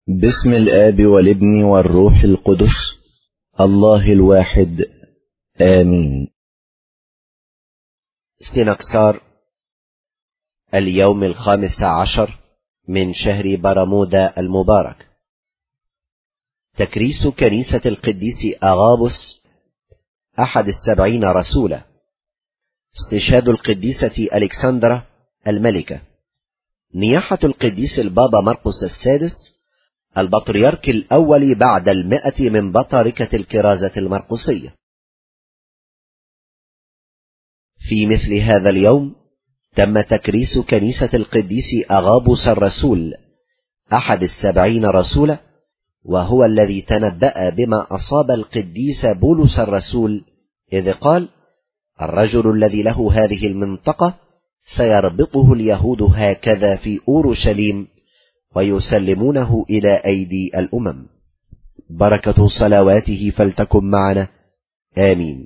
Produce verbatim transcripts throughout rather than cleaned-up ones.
باسم الآب والابن والروح القدس الله الواحد آمين. سنكسار اليوم الخامس عشر من شهر برمودا المبارك. تكريس كنيسة القديس أغابوس أحد السبعين رسولا. استشهاد القديسة ألكسندرا الملكة. نياحة القديس البابا مرقس السادس البطريرك الأول بعد المئة من بطاركة الكرازة المرقسية. في مثل هذا اليوم تم تكريس كنيسة القديس أغابوس الرسول أحد السبعين رسولا، وهو الذي تنبأ بما أصاب القديس بولس الرسول إذ قال: الرجل الذي له هذه المنطقة سيربطه اليهود هكذا في أورشليم ويسلمونه إلى أيدي الأمم. بركة صلواته فلتكن معنا آمين.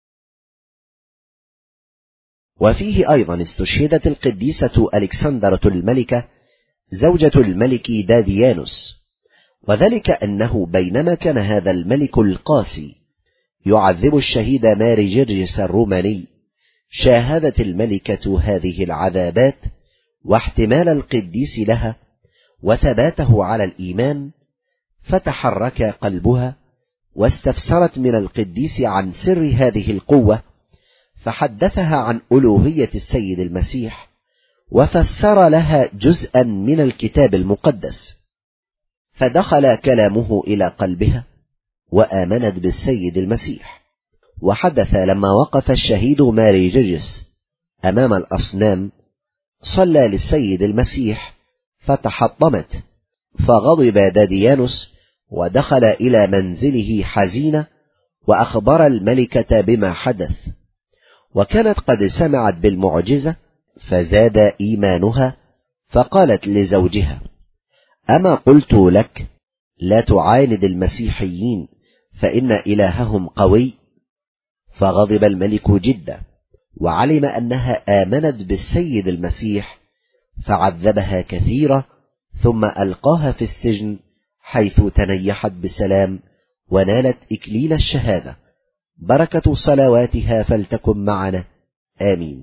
وفيه أيضا استشهدت القديسة ألكسندرة الملكة زوجة الملك داديانوس، وذلك أنه بينما كان هذا الملك القاسي يعذب الشهيد ماري جرجس الروماني، شاهدت الملكة هذه العذابات واحتمال القديس لها وثباته على الإيمان، فتحرك قلبها واستفسرت من القديس عن سر هذه القوة، فحدثها عن ألوهية السيد المسيح وفسر لها جزءا من الكتاب المقدس، فدخل كلامه إلى قلبها وآمنت بالسيد المسيح. وحدث لما وقف الشهيد ماري جرجس أمام الأصنام صلى للسيد المسيح فتحطمت، فغضب داديانوس ودخل إلى منزله حزينة وأخبر الملكة بما حدث، وكانت قد سمعت بالمعجزة فزاد إيمانها، فقالت لزوجها: أما قلت لك لا تعاند المسيحيين فإن إلههم قوي؟ فغضب الملك جدا وعلم أنها آمنت بالسيد المسيح فعذبها كثيرا، ثم ألقاها في السجن حيث تنيحت بسلام ونالت إكليل الشهادة. بركة صلواتها فلتكن معنا آمين.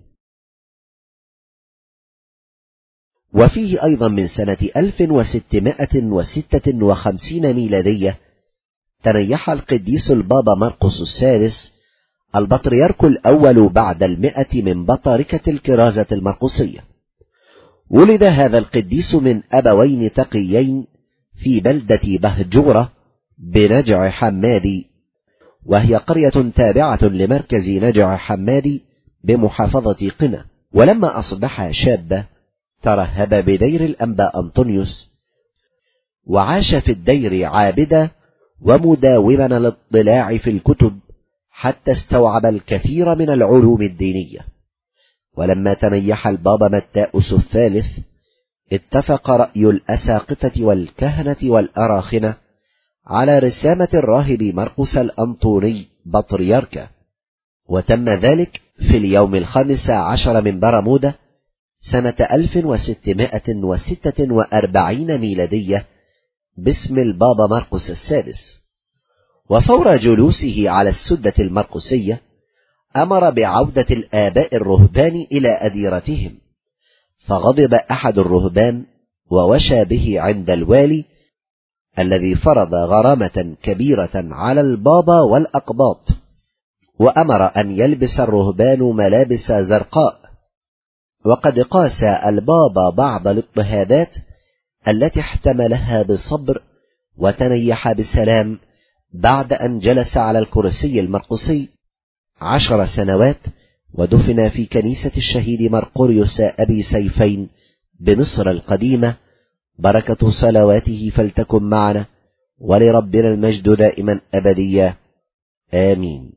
وفيه أيضا من سنة ألف وستمائة وستة وخمسين ميلادية تنيح القديس البابا مرقس السادس البطريرك الأول بعد المئة من بطاركة الكرازة المرقسية. ولد هذا القديس من أبوين تقيين في بلدة بهجورة بنجع حمادي، وهي قرية تابعة لمركز نجع حمادي بمحافظة قنا. ولما أصبح شابا ترهب بدير الأنبا أنطونيوس، وعاش في الدير عابدا ومداوما للاطلاع في الكتب حتى استوعب الكثير من العلوم الدينية. ولما تنيح البابا متاؤس الثالث اتفق رأي الأساقفة والكهنة والأراخنة على رسامة الراهب مرقس الأنطوني بطريركة، وتم ذلك في اليوم الخامس عشر من برمودا سنة ألف وستمائة وستة وأربعين ميلادية باسم البابا مرقس السادس. وفور جلوسه على السدة المرقسية أمر بعودة الآباء الرهبان إلى أديرتهم، فغضب أحد الرهبان ووشى به عند الوالي الذي فرض غرامة كبيرة على البابا والأقباط، وأمر أن يلبس الرهبان ملابس زرقاء. وقد قاس البابا بعض الاضطهادات التي احتملها بصبر وتنيح بسلام بعد أن جلس على الكرسي المرقسي عشر سنوات، ودفن في كنيسة الشهيد مرقوريوس أبي سيفين بمصر القديمة. بركة صلواته فلتكن معنا، ولربنا المجد دائما أبديا آمين.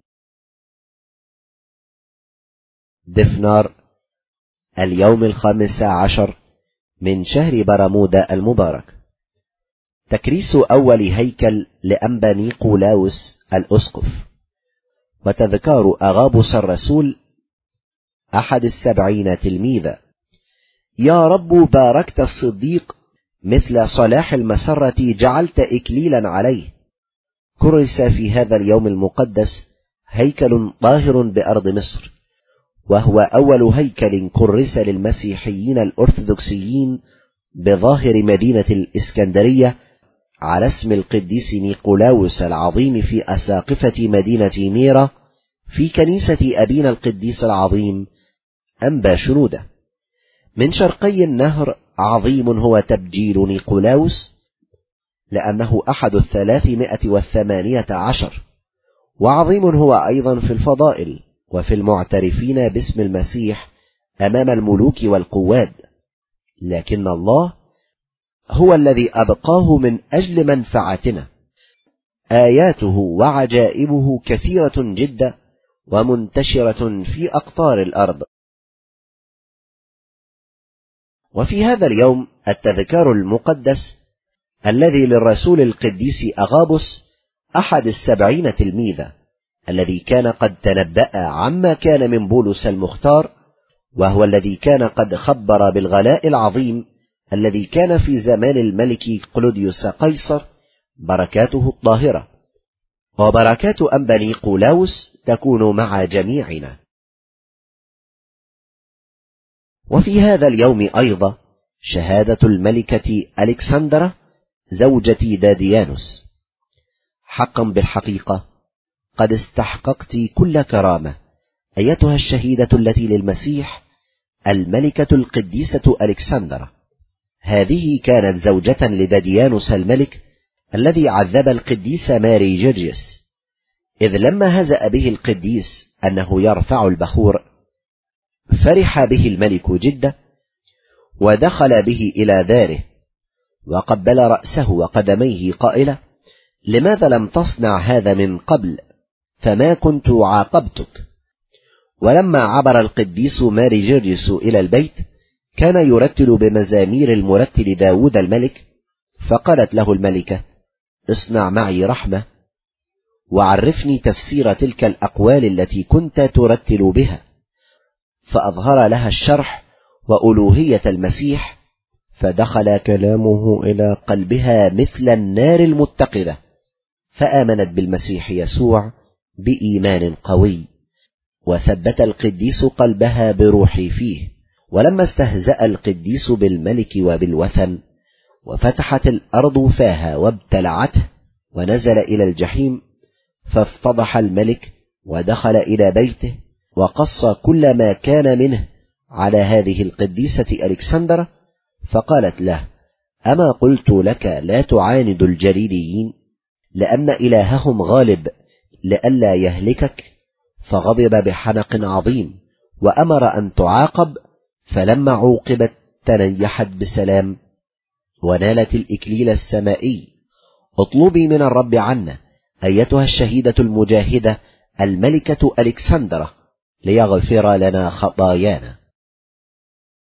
دفنار اليوم الخامس عشر من شهر برمودا المبارك. تكريس أول هيكل لأنبا نيقولاوس الأسقف. وتذكار أغابوس الرسول أحد السبعين تلميذا. يا رب باركت الصديق مثل صلاح المسرة جعلت إكليلا عليه. كرس في هذا اليوم المقدس هيكل طاهر بأرض مصر، وهو أول هيكل كرس للمسيحيين الأرثوذكسيين بظاهر مدينة الإسكندرية على اسم القديس نيقولاوس العظيم في أساقفة مدينة ميرا في كنيسة أبينا القديس العظيم أنبا شنودة. من شرقي النهر عظيم هو تبجيل نيقولاوس، لأنه أحد الثلاثمائة والثمانية عشر، وعظيم هو أيضا في الفضائل وفي المعترفين باسم المسيح أمام الملوك والقواد، لكن الله هو الذي أبقاه من أجل منفعتنا. آياته وعجائبه كثيرة جدا ومنتشرة في أقطار الأرض. وفي هذا اليوم التذكار المقدس الذي للرسول القديس أغابس أحد السبعين تلميذا، الذي كان قد تنبأ عما كان من بولس المختار، وهو الذي كان قد خبر بالغلاء العظيم الذي كان في زمان الملك قلوديوس قيصر، بركاته الطاهرة وبركات أنبا نيقولاوس تكون مع جميعنا. وفي هذا اليوم أيضا شهادة الملكة ألكسندرا زوجة داديانوس. حقا بالحقيقة قد استحققت كل كرامة أيتها الشهيدة التي للمسيح الملكة القديسة ألكسندرا. هذه كانت زوجة لداديانوس الملك الذي عذب القديس ماري جرجس، إذ لما هزأ به القديس أنه يرفع البخور فرح به الملك جدا، ودخل به إلى داره وقبل رأسه وقدميه قائلا: لماذا لم تصنع هذا من قبل؟ فما كنت عاقبتك. ولما عبر القديس ماري جرجس إلى البيت كان يرتل بمزامير المرتل داود الملك، فقالت له الملكة: اصنع معي رحمة وعرفني تفسير تلك الأقوال التي كنت ترتل بها. فأظهر لها الشرح وألوهية المسيح، فدخل كلامه إلى قلبها مثل النار المتقدة، فآمنت بالمسيح يسوع بإيمان قوي، وثبت القديس قلبها بروحي فيه. ولما استهزأ القديس بالملك وبالوثن وفتحت الأرض فاها وابتلعته ونزل إلى الجحيم، فافتضح الملك ودخل إلى بيته وقص كل ما كان منه على هذه القديسة ألكسندرا، فقالت له: أما قلت لك لا تعاند الجليليين، لأن إلههم غالب لئلا يهلكك؟ فغضب بحنق عظيم وأمر أن تعاقب، فلما عوقبت تنيحت بسلام ونالت الإكليل السمائي. اطلبي من الرب عنا أيتها الشهيدة المجاهدة الملكة ألكسندرا ليغفر لنا خطايانا.